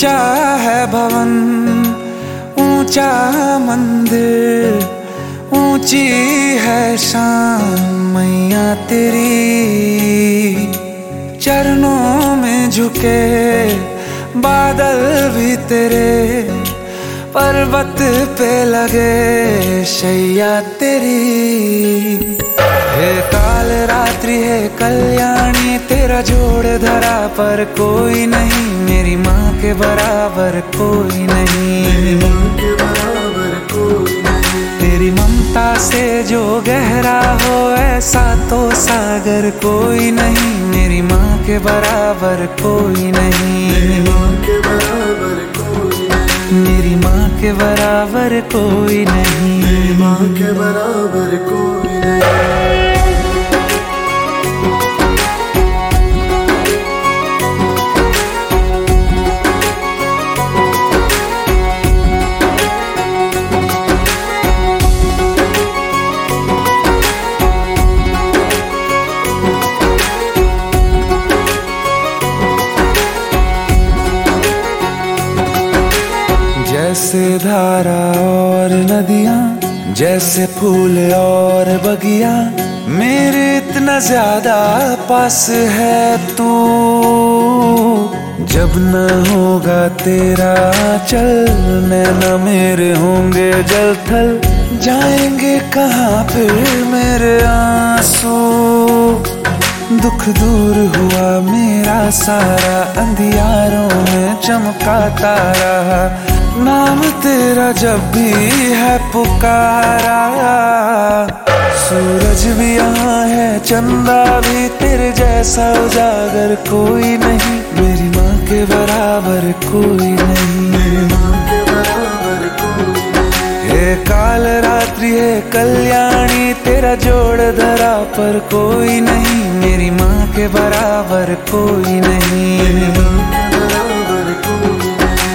ऊंचा है भवन, ऊंचा मंदिर, ऊंची है शान मैया तेरी। चरणों में झुके बादल भी तेरे, पर्वत पे लगे शैया तेरी। हे काल रात्रि है कल्याणी, तेरा जोड़ धरा पर कोई नहीं, मेरी माँ के बराबर कोई नहीं। तेरी ममता से जो गहरा हो ऐसा तो सागर कोई नहीं, मेरी माँ के बराबर कोई नहीं। मेरी माँ के बराबर कोई नहीं, मेरी माँ के बराबर कोई नहीं। जैसे धारा और नदियाँ, जैसे फूल और बगिया, मेरे इतना ज्यादा पास है तू। जब न होगा तेरा चल, नैना मेरे होंगे जल थल, जाएंगे कहाँ फिर मेरे आंसू। दुख दूर हुआ मेरा सारा, अंधियारों में चमका तारा, नाम तेरा जब भी है पुकारा। सूरज भी यहाँ है, चंदा भी, तेरे जैसा उजागर कोई नहीं, मेरी माँ के बराबर कोई नहीं। मेरी माँ के बराबर कोई नहीं। हे काल रात्रि है कल्याणी, तेरा जोड़ धरा पर कोई नहीं, मेरी माँ के बराबर कोई नहीं। मेरी माँ के बराबर कोई नहीं।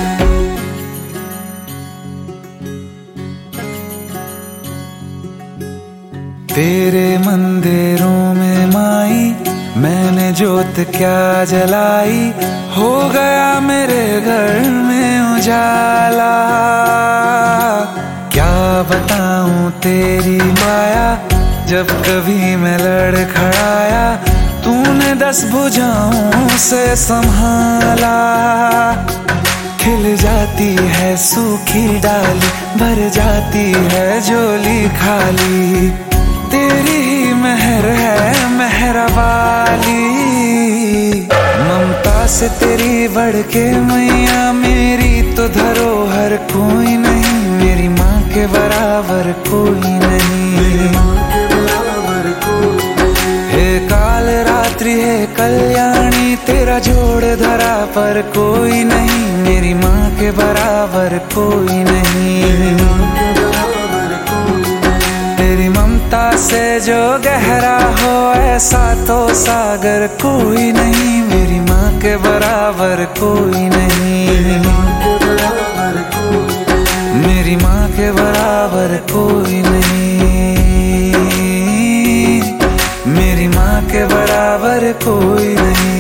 तेरे मंदिरों में माई मैंने जोत क्या जलाई, हो गया मेरे घर में उजाला। क्या बताऊं तेरी माया, जब कभी मैं लड़खड़ाया, तूने 10 भुजाओं से संभाला। खिल जाती है सूखी डाली, भर जाती है झोली खाली, तेरी ही मेहर है मेहरा वाली। ममता से तेरी बढ़ के मैया, मेरी तो धरोहर कोई नहीं, मेरी माँ के बराबर कोई नहीं। मेरी माँ के बराबर कोई नहीं। हे काल रात्रि है कल्याणी, तेरा जोड़ धरा पर कोई नहीं, मेरी माँ के बराबर कोई नहीं। मेरी माँ के बराबर कोई नहीं। तेरी ममता से जो गहरा हो ऐसा तो सागर कोई नहीं, मेरी माँ के बराबर कोई नहीं। मेरी माँ के बराबर कोई नहीं। मेरी माँ के बराबर कोई नहीं, मेरी माँ के बराबर कोई नहीं।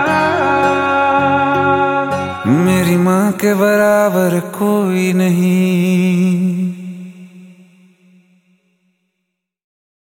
मेरी माँ के बराबर कोई नहीं।